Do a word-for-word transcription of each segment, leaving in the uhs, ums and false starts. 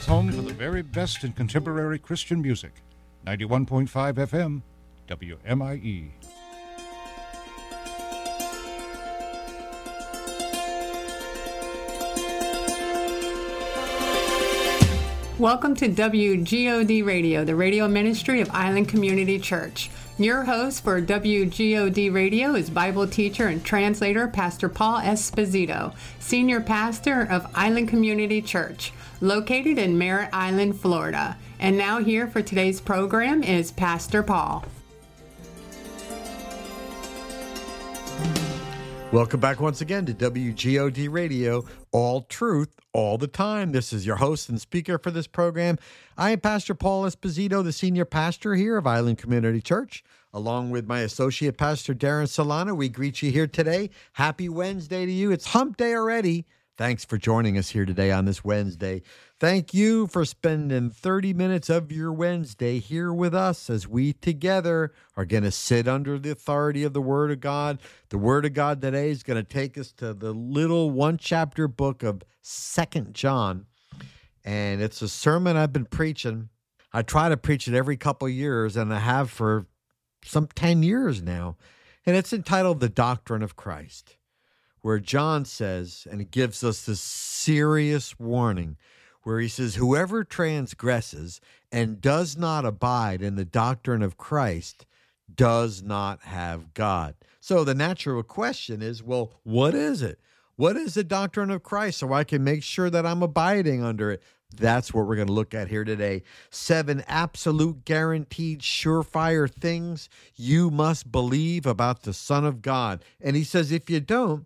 home for the very best in contemporary Christian music. ninety-one point five F M, W M I E. Welcome to W G O D Radio, the radio ministry of Island Community Church. Your host for W G O D Radio is Bible teacher and translator Pastor Paul Esposito, senior pastor of Island Community Church, located in Merritt Island, Florida. And now here for today's program is Pastor Paul. Welcome back once again to W G O D Radio, all truth, all the time. This is your host and speaker for this program. I am Pastor Paul Esposito, the senior pastor here of Island Community Church. Along with my associate pastor, Darren Solano, we greet you here today. Happy Wednesday to you. It's hump day already. Thanks for joining us here today on this Wednesday. Thank you for spending thirty minutes of your Wednesday here with us as we together are going to sit under the authority of the Word of God. The Word of God today is going to take us to the little one-chapter book of Second John, and it's a sermon I've been preaching. I try to preach it every couple of years, and I have for some ten years now, and it's entitled The Doctrine of Christ, where John says, and it gives us this serious warning, where he says, whoever transgresses and does not abide in the doctrine of Christ does not have God. So the natural question is, well, what is it? What is the doctrine of Christ so I can make sure that I'm abiding under it? That's what we're going to look at here today. Seven absolute, guaranteed, surefire things you must believe about the Son of God. And he says, if you don't,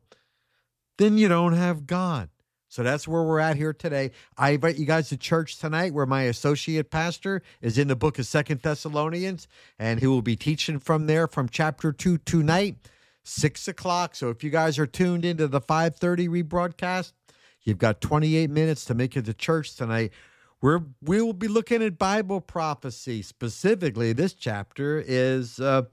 then you don't have God. So that's where we're at here today. I invite you guys to church tonight, where my associate pastor is in the book of Second Thessalonians, and he will be teaching from there from chapter two tonight, six o'clock. So if you guys are tuned into the five thirty rebroadcast, you've got twenty-eight minutes to make it to church tonight. We're, we will be looking at Bible prophecy. Specifically, this chapter is uh,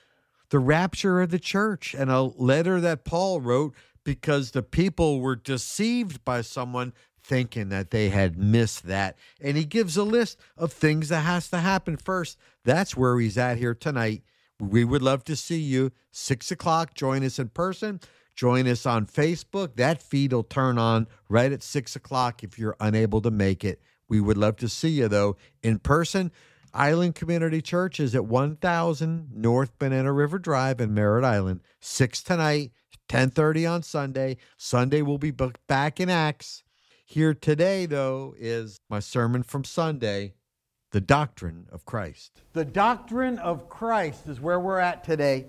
the rapture of the church, and a letter that Paul wrote because the people were deceived by someone thinking that they had missed that. And he gives a list of things that has to happen first. That's where he's at here tonight. We would love to see you. Six o'clock, join us in person. Join us on Facebook. That feed will turn on right at six o'clock if you're unable to make it. We would love to see you, though, in person. Island Community Church is at one thousand North Banana River Drive in Merritt Island. six tonight, ten thirty on Sunday. Sunday we'll be back in Acts. Here today, though, is my sermon from Sunday, The Doctrine of Christ. The Doctrine of Christ is where we're at today.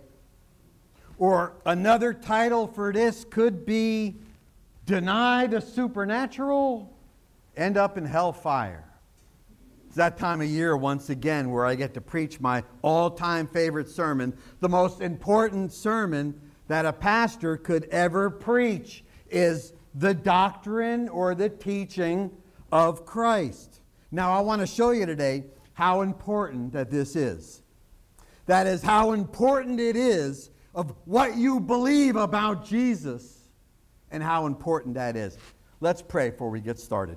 Or another title for this could be Deny the Supernatural, End Up in Hellfire. It's that time of year once again where I get to preach my all-time favorite sermon, the most important sermon that a pastor could ever preach is the doctrine or the teaching of Christ. Now, I want to show you today how important that this is. That is how important it is of what you believe about Jesus and how important that is. Let's pray before we get started.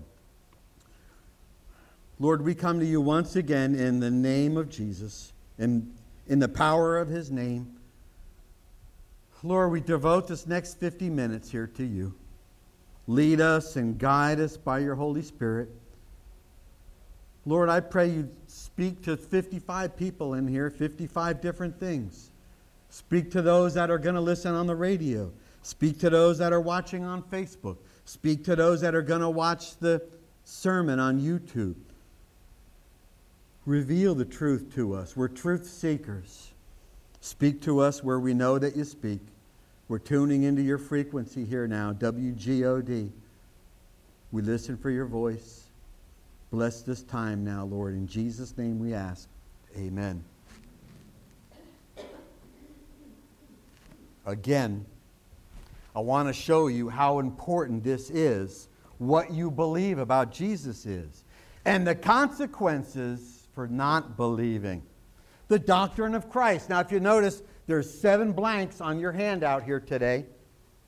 Lord, we come to you once again in the name of Jesus, and in the power of his name. Lord, we devote this next fifty minutes here to you. Lead us and guide us by your Holy Spirit. Lord, I pray you speak to fifty-five people in here, fifty-five different things. Speak to those that are going to listen on the radio. Speak to those that are watching on Facebook. Speak to those that are going to watch the sermon on YouTube. Reveal the truth to us. We're truth seekers. Speak to us where we know that you speak. We're tuning into your frequency here now, W G O D. We listen for your voice. Bless this time now, Lord. In Jesus' name we ask. Amen. Again, I want to show you how important this is, what you believe about Jesus is, and the consequences for not believing. The doctrine of Christ. Now, if you notice, there's seven blanks on your handout here today.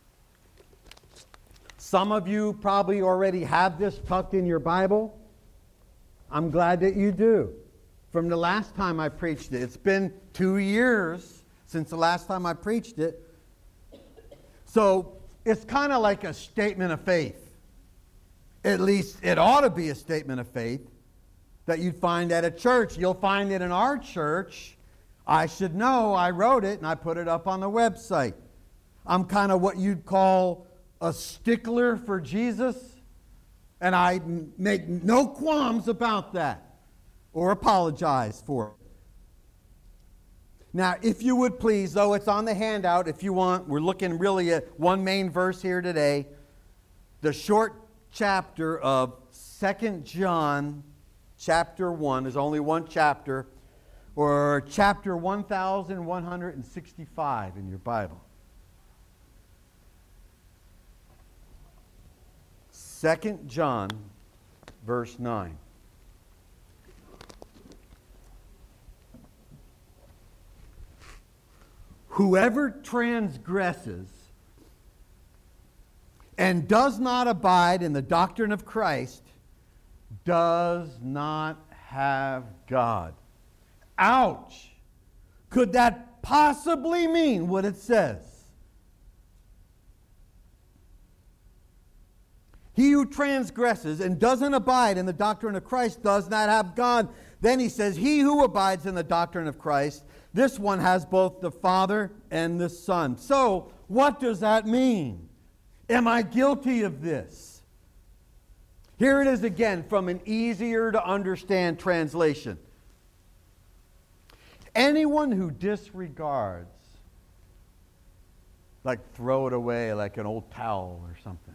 Some of you probably already have this tucked in your Bible. I'm glad that you do. From the last time I preached it, it's been two years since the last time I preached it. So it's kind of like a statement of faith. At least it ought to be a statement of faith that you'd find at a church. You'll find it in our church. I should know. I wrote it and I put it up on the website. I'm kind of what you'd call a stickler for Jesus, and I make no qualms about that or apologize for it. Now, if you would please, though it's on the handout, if you want, we're looking really at one main verse here today, the short chapter of Second John chapter one. There's only one chapter, or chapter one thousand one hundred sixty-five in your Bible. Second John, verse nine. Whoever transgresses and does not abide in the doctrine of Christ does not have God. Ouch! Could that possibly mean what it says? He who transgresses and doesn't abide in the doctrine of Christ does not have God. Then he says, he who abides in the doctrine of Christ, this one has both the Father and the Son. So, what does that mean? Am I guilty of this? Here it is again from an easier to understand translation. Anyone who disregards, like throw it away like an old towel or something.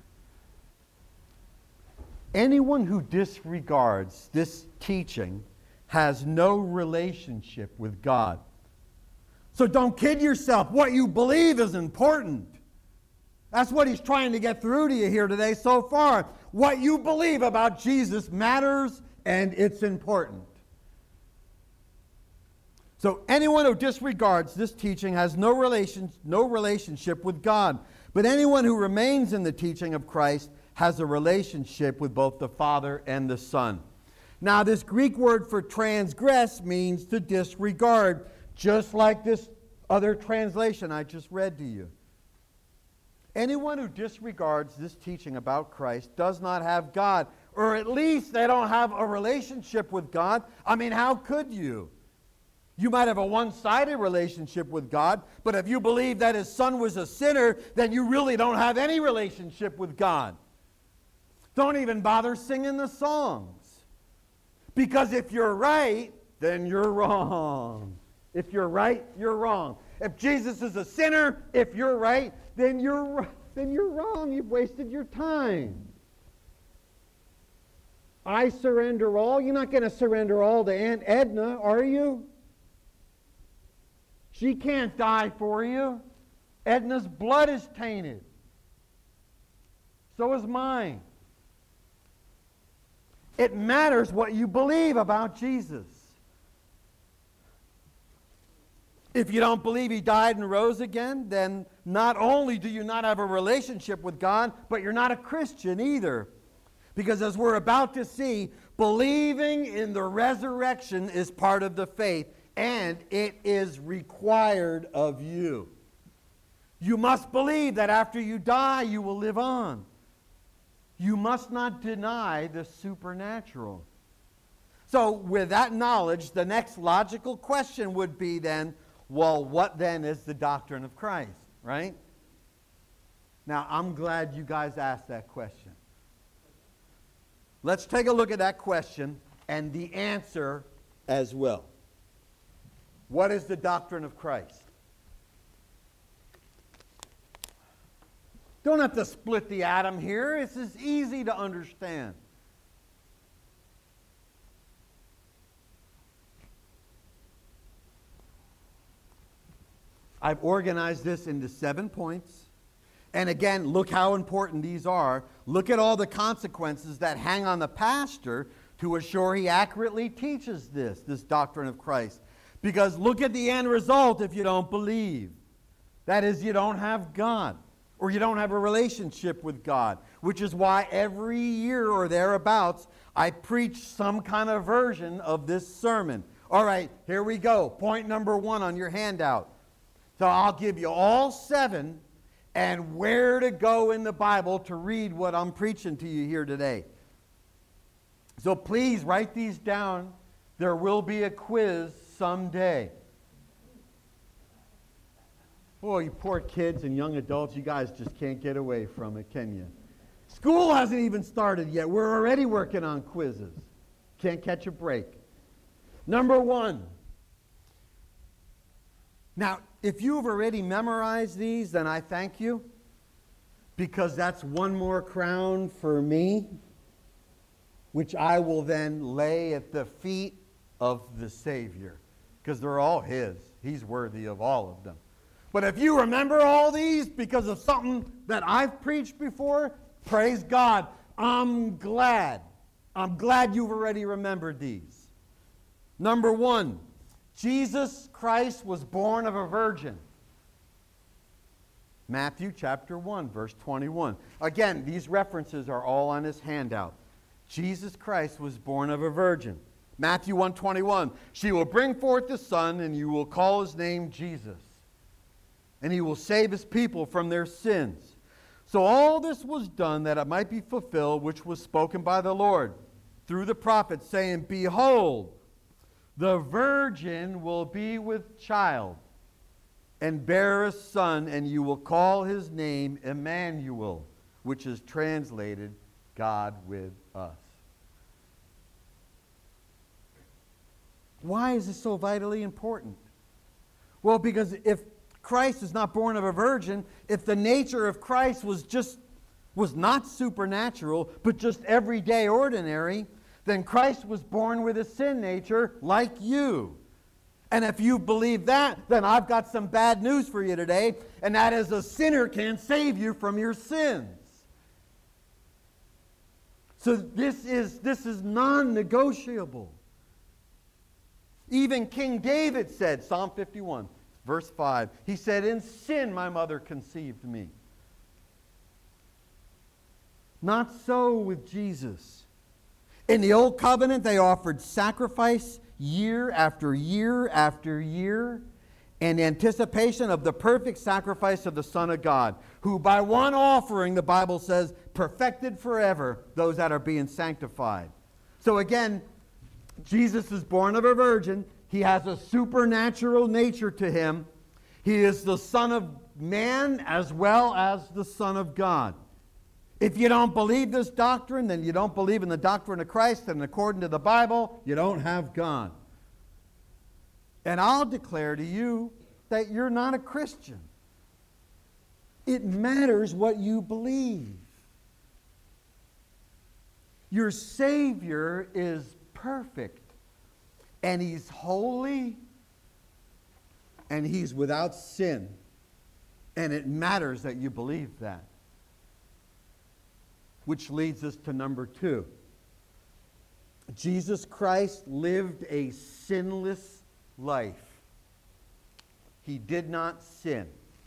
Anyone who disregards this teaching has no relationship with God. So don't kid yourself. What you believe is important. That's what he's trying to get through to you here today so far. What you believe about Jesus matters and it's important. So anyone who disregards this teaching has no relation, no relationship with God. But anyone who remains in the teaching of Christ has a relationship with both the Father and the Son. Now, this Greek word for transgress means to disregard, just like this other translation I just read to you. Anyone who disregards this teaching about Christ does not have God, or at least they don't have a relationship with God. I mean, how could you? You might have a one-sided relationship with God, but if you believe that his Son was a sinner, then you really don't have any relationship with God. Don't even bother singing the songs. Because if you're right, then you're wrong. If you're right, you're wrong. If Jesus is a sinner, if you're right, then you're then you're wrong. You've wasted your time. I surrender all. You're not going to surrender all to Aunt Edna, are you? She can't die for you. Edna's blood is tainted. So is mine. It matters what you believe about Jesus. If you don't believe he died and rose again, then not only do you not have a relationship with God, but you're not a Christian either. Because as we're about to see, believing in the resurrection is part of the faith, and it is required of you. You must believe that after you die, you will live on. You must not deny the supernatural. So with that knowledge, the next logical question would be then, well, what then is the doctrine of Christ, right? Now, I'm glad you guys asked that question. Let's take a look at that question and the answer as well. What is the doctrine of Christ? Don't have to split the atom here. It's as easy to understand. I've organized this into seven points. And again, look how important these are. Look at all the consequences that hang on the pastor to assure he accurately teaches this, this doctrine of Christ. Because look at the end result if you don't believe. That is, you don't have God. Or you don't have a relationship with God, which is why every year or thereabouts I preach some kind of version of this sermon. All right, here we go. Point number one on your handout. So I'll give you all seven and where to go in the Bible to read what I'm preaching to you here today. So please write these down. There will be a quiz someday. Oh, you poor kids and young adults, you guys just can't get away from it, can you? School hasn't even started yet. We're already working on quizzes. Can't catch a break. Number one. Now, if you've already memorized these, then I thank you, because that's one more crown for me, which I will then lay at the feet of the Savior, because they're all His. He's worthy of all of them. But if you remember all these because of something that I've preached before, praise God. I'm glad. I'm glad you've already remembered these. Number one, Jesus Christ was born of a virgin. Matthew chapter one, verse twenty-one. Again, these references are all on his handout. Jesus Christ was born of a virgin. Matthew one twenty-one. She will bring forth a son, and you will call his name Jesus. And he will save his people from their sins. So all this was done that it might be fulfilled, which was spoken by the Lord through the prophet, saying, Behold, the virgin will be with child and bear a son, and you will call his name Emmanuel, which is translated God with us. Why is this so vitally important? Well, because if Christ is not born of a virgin, if the nature of Christ was just was not supernatural, but just everyday ordinary, then Christ was born with a sin nature like you. And if you believe that, then I've got some bad news for you today, and that is a sinner can't save you from your sins. So this is this is non-negotiable. Even King David said, Psalm fifty-one, verse five, he said, in sin my mother conceived me. Not so with Jesus. In the Old Covenant, they offered sacrifice year after year after year in anticipation of the perfect sacrifice of the Son of God, who by one offering, the Bible says, perfected forever those that are being sanctified. So again, Jesus is born of a virgin. He has a supernatural nature to him. He is the Son of Man as well as the Son of God. If you don't believe this doctrine, then you don't believe in the doctrine of Christ, and according to the Bible, you don't have God. And I'll declare to you that you're not a Christian. It matters what you believe. Your Savior is perfect, and He's holy, and He's without sin. And it matters that you believe that. Which leads us to number two. Jesus Christ lived a sinless life. He did not sin.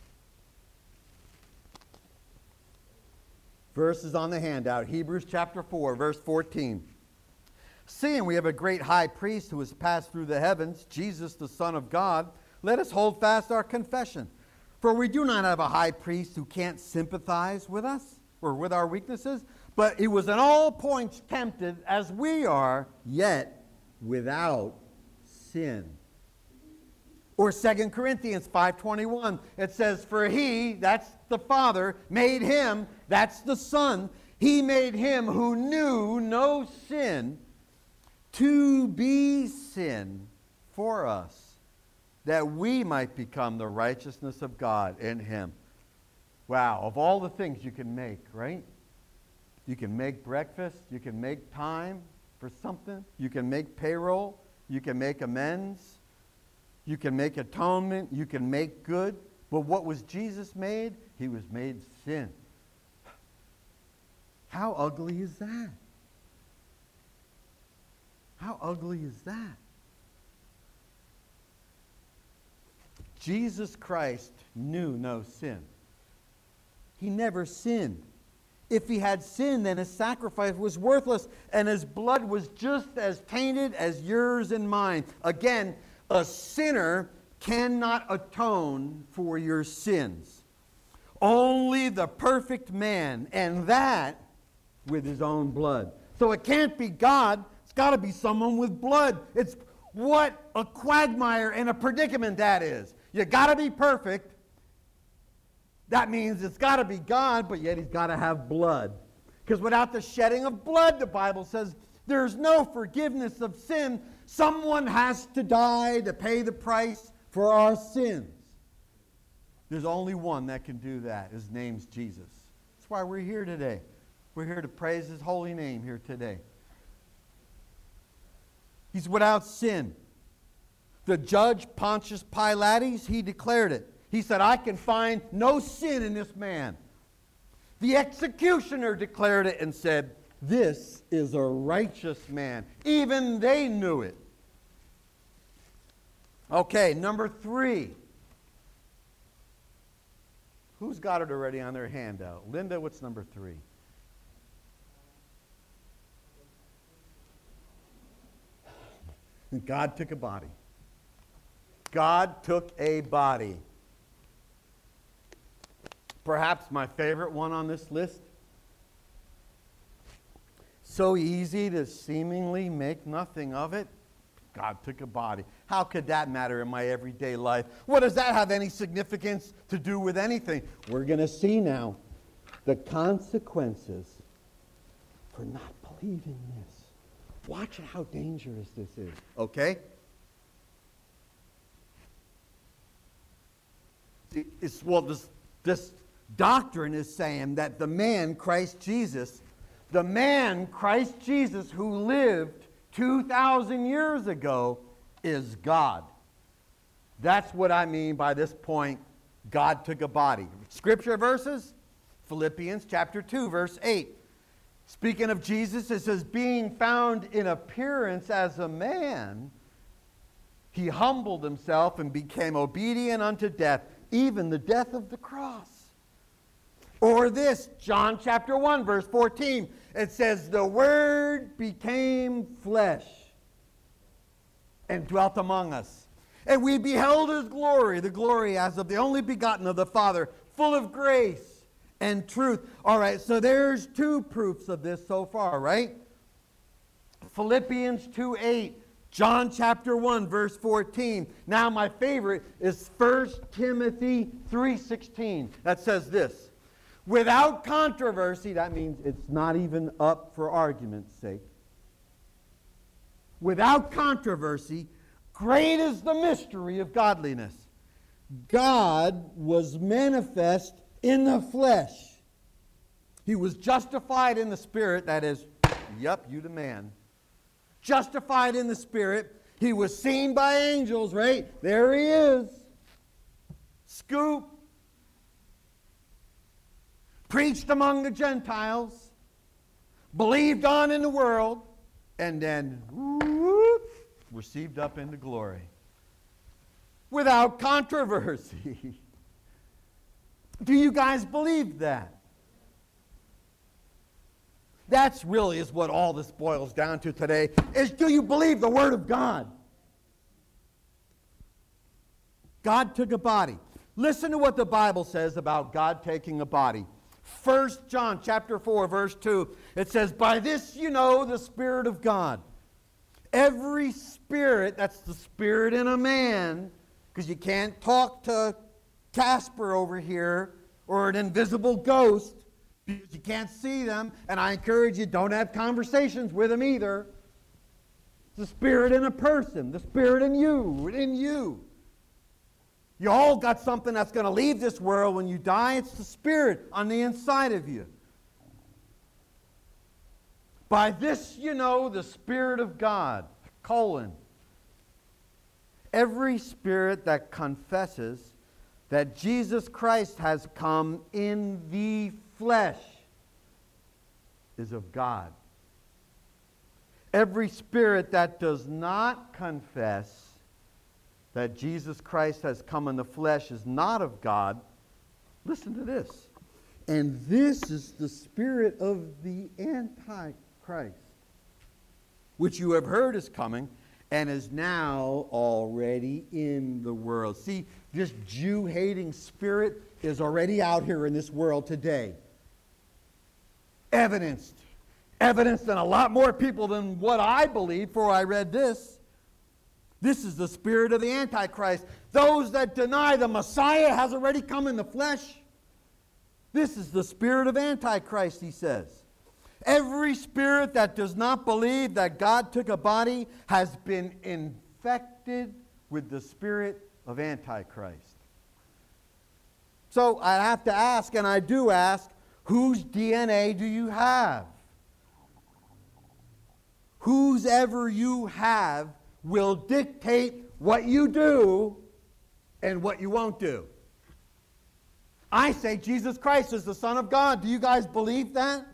Verses on the handout. Hebrews chapter four, verse fourteen. Seeing we have a great high priest who has passed through the heavens, Jesus the Son of God, let us hold fast our confession. For we do not have a high priest who can't sympathize with us or with our weaknesses, but he was in all points tempted as we are, yet without sin. Or Second Corinthians five twenty-one, it says, for he, that's the Father, made him, that's the Son, he made him who knew no sin to be sin for us, that we might become the righteousness of God in him. Wow, of all the things you can make, right? You can make breakfast, you can make time for something, you can make payroll, you can make amends, you can make atonement, you can make good. But what was Jesus made? He was made sin. How ugly is that? How ugly is that? Jesus Christ knew no sin. He never sinned. If he had sinned, then his sacrifice was worthless, and his blood was just as tainted as yours and mine. Again, a sinner cannot atone for your sins. Only the perfect man, and that with his own blood. So it can't be God. It's got to be someone with blood. It's what a quagmire and a predicament that is. You got to be perfect. That means it's got to be God, but yet he's got to have blood. Because without the shedding of blood, the Bible says, there's no forgiveness of sin. Someone has to die to pay the price for our sins. There's only one that can do that. His name's Jesus. That's why we're here today. We're here to praise his holy name here today. He's without sin. The judge, Pontius Pilates, he declared it. He said, I can find no sin in this man. The executioner declared it and said, this is a righteous man. Even they knew it. Okay, number three. Who's got it already on their handout? Linda, what's number three? God took a body. God took a body. Perhaps my favorite one on this list. So easy to seemingly make nothing of it. God took a body. How could that matter in my everyday life? What does that have any significance to do with anything? We're going to see now the consequences for not believing this. Watch how dangerous this is. Okay? It's, well, this, this doctrine is saying that the man, Christ Jesus, the man, Christ Jesus, who lived two thousand years ago, is God. That's what I mean by this point, God took a body. Scripture verses, Philippians chapter two, verse eight. Speaking of Jesus, it says, being found in appearance as a man, he humbled himself and became obedient unto death, even the death of the cross. Or this, John chapter one, verse fourteen. It says, the Word became flesh and dwelt among us. And we beheld his glory, the glory as of the only begotten of the Father, full of grace and truth. All right, so there's two proofs of this so far, right? Philippians two eight, John chapter one, verse fourteen. Now my favorite is First Timothy three sixteen. That says this, without controversy, that means it's not even up for argument's sake. Without controversy, great is the mystery of godliness. God was manifest in the flesh. He was justified in the spirit, that is, yep, you the man. Justified in the spirit. He was seen by angels, right? There he is. Scoop. Preached among the Gentiles. Believed on in the world. And then, whoop, received up into glory. Without controversy. Do you guys believe that? That's really is what all this boils down to today, is do you believe the Word of God? God took a body. Listen to what the Bible says about God taking a body. First John chapter four, verse two, it says, by this you know the Spirit of God. Every spirit, that's the spirit in a man, because you can't talk to Casper over here or an invisible ghost because you can't see them, and I encourage you, don't have conversations with them either. It's the spirit in a person, the spirit in you, in you. You all got something that's going to leave this world when you die. It's the spirit on the inside of you. By this you know the Spirit of God, colon. Every spirit that confesses that Jesus Christ has come in the flesh is of God. Every spirit that does not confess that Jesus Christ has come in the flesh is not of God. Listen to this. And this is the spirit of the Antichrist, which you have heard is coming and is now already in the world. See, this Jew-hating spirit is already out here in this world today. Evidenced. Evidenced in a lot more people than what I believe, for I read this. This is the spirit of the Antichrist. Those that deny the Messiah has already come in the flesh. This is the spirit of Antichrist, he says. Every spirit that does not believe that God took a body has been infected with the spirit of Antichrist. So I have to ask, and I do ask, whose D N A do you have? Whose ever you have will dictate what you do and what you won't do. I say Jesus Christ is the Son of God. Do you guys believe that?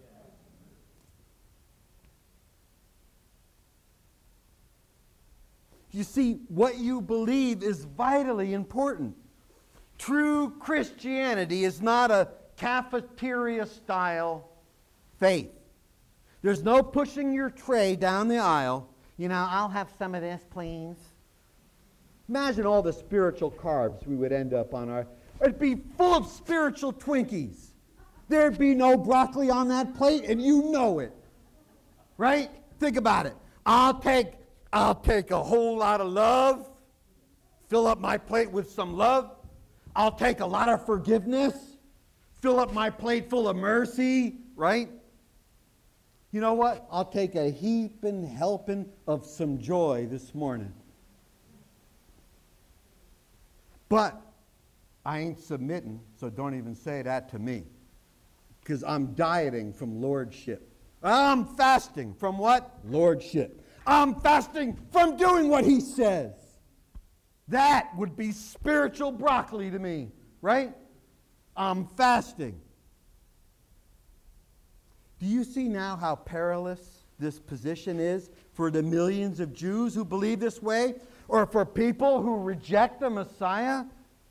You see, what you believe is vitally important. True Christianity is not a cafeteria-style faith. There's no pushing your tray down the aisle. You know, I'll have some of this, please. Imagine all the spiritual carbs we would end up on our... It'd be full of spiritual Twinkies. There'd be no broccoli on that plate, and you know it. Right? Think about it. I'll take, I'll take a whole lot of love, fill up my plate with some love. I'll take a lot of forgiveness, fill up my plate full of mercy, right? You know what? I'll take a heaping helping of some joy this morning. But I ain't submitting, so don't even say that to me. Because I'm dieting from lordship. I'm fasting from what? Lordship. I'm fasting from doing what he says. That would be spiritual broccoli to me, right? I'm fasting. Do you see now how perilous this position is for the millions of Jews who believe this way, or for people who reject the Messiah?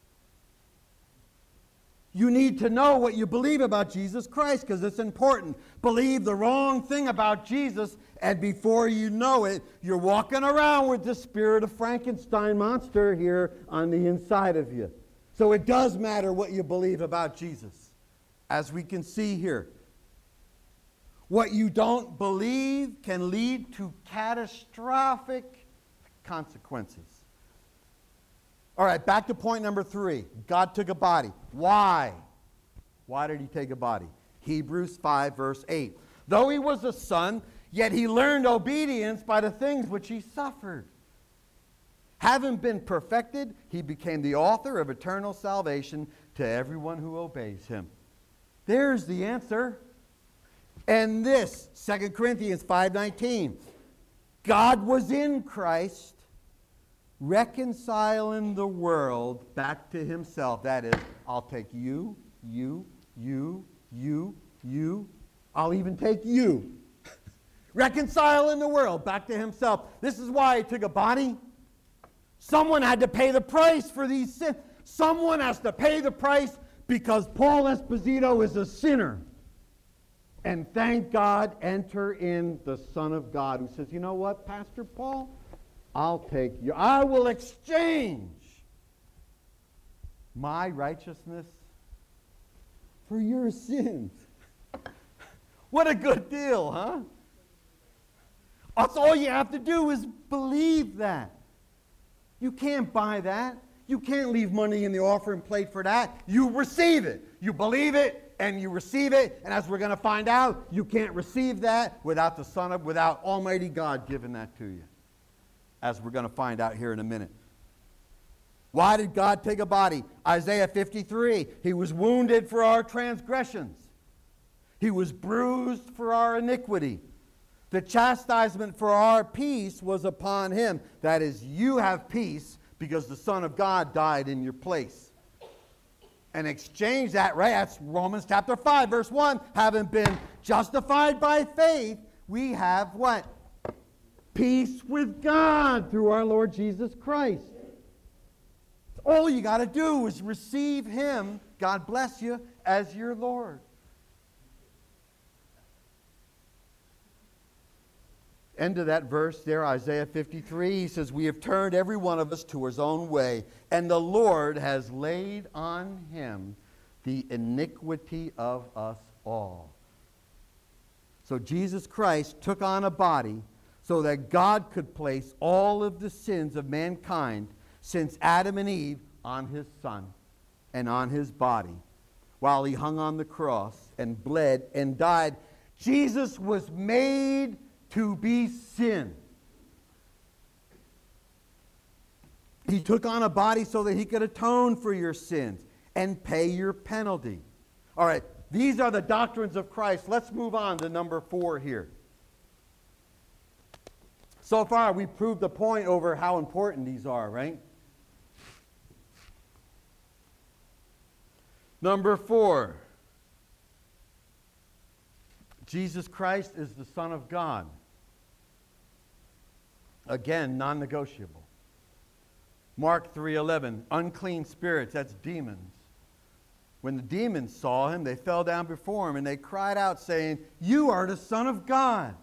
You need to know what you believe about Jesus Christ, because it's important. Believe the wrong thing about Jesus, and before you know it, you're walking around with the spirit of Frankenstein monster here on the inside of you. So it does matter what you believe about Jesus, as we can see here. What you don't believe can lead to catastrophic consequences. All right, back to point number three. God took a body. Why? Why did he take a body? Hebrews five, verse eight. Though he was a son, yet he learned obedience by the things which he suffered. Having been perfected, he became the author of eternal salvation to everyone who obeys him. There's the answer. And this, Second Corinthians five nineteen. God was in Christ, reconciling the world back to himself. That is, I'll take you, you, you, you, you. I'll even take you. Reconciling the world back to himself. This is why he took a body. Someone had to pay the price for these sins. Someone has to pay the price because Paul Esposito is a sinner. And thank God, enter in the Son of God, who says, you know what, Pastor Paul? I'll take you. I will exchange my righteousness for your sins. What a good deal, huh? That's all you have to do is believe that. You can't buy that. You can't leave money in the offering plate for that. You receive it. You believe it, and you receive it. And as we're going to find out, you can't receive that without the Son of, without Almighty God giving that to you. As we're going to find out here in a minute. Why did God take a body? Isaiah fifty-three. He was wounded for our transgressions. He was bruised for our iniquity. The chastisement for our peace was upon him. That is, you have peace because the Son of God died in your place. And exchange that, right? That's Romans chapter five, verse one. Having been justified by faith, we have what? Peace with God through our Lord Jesus Christ. All you got to do is receive him, God bless you, as your Lord. End of that verse there, Isaiah fifty-three, he says, we have turned every one of us to his own way, and the Lord has laid on him the iniquity of us all. So Jesus Christ took on a body so that God could place all of the sins of mankind since Adam and Eve on his Son and on his body while he hung on the cross and bled and died. Jesus was made to be sin. He took on a body so that he could atone for your sins and pay your penalty. All right, these are the doctrines of Christ. Let's move on to number four here. So far, we've proved the point over how important these are, right? Number four, Jesus Christ is the Son of God. Again, non-negotiable. Mark three eleven, unclean spirits, that's demons. When the demons saw him, they fell down before him and they cried out saying, you are the Son of God.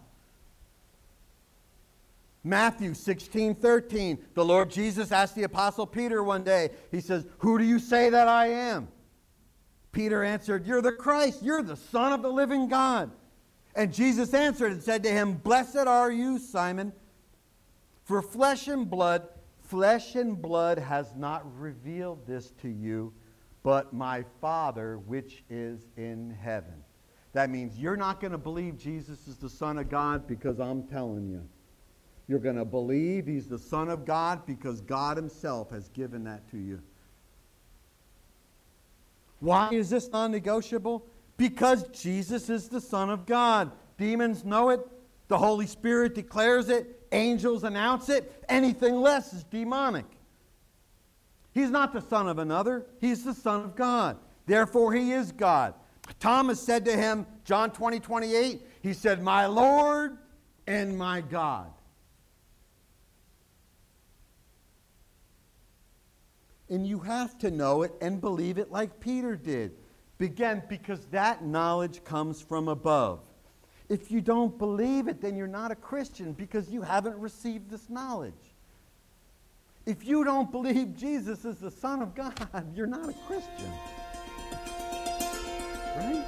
Matthew sixteen thirteen, the Lord Jesus asked the Apostle Peter one day, he says, who do you say that I am? Peter answered, you're the Christ, you're the Son of the living God. And Jesus answered and said to him, blessed are you, Simon, for flesh and blood, flesh and blood has not revealed this to you, but my Father which is in heaven. That means you're not going to believe Jesus is the Son of God because I'm telling you. You're going to believe he's the Son of God because God himself has given that to you. Why is this non-negotiable? Because Jesus is the Son of God. Demons know it. The Holy Spirit declares it. Angels announce it. Anything less is demonic. He's not the son of another. He's the Son of God. Therefore, he is God. Thomas said to him, John twenty, twenty-eight, he said, my Lord and my God. And you have to know it and believe it like Peter did. Again, because that knowledge comes from above. If you don't believe it, then you're not a Christian because you haven't received this knowledge. If you don't believe Jesus is the Son of God, you're not a Christian. Right?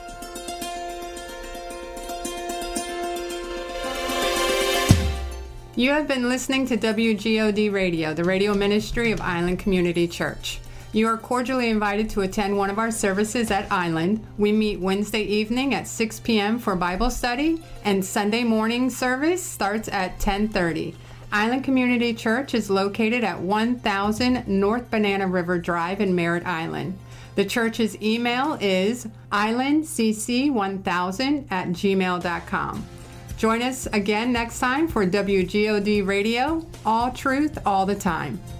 You have been listening to W G O D Radio, the radio ministry of Island Community Church. You are cordially invited to attend one of our services at Island. We meet Wednesday evening at six p.m. for Bible study, and Sunday morning service starts at ten thirty. Island Community Church is located at one thousand North Banana River Drive in Merritt Island. The church's email is island c c one thousand at gmail dot com. Join us again next time for W G O D Radio, all truth, all the time.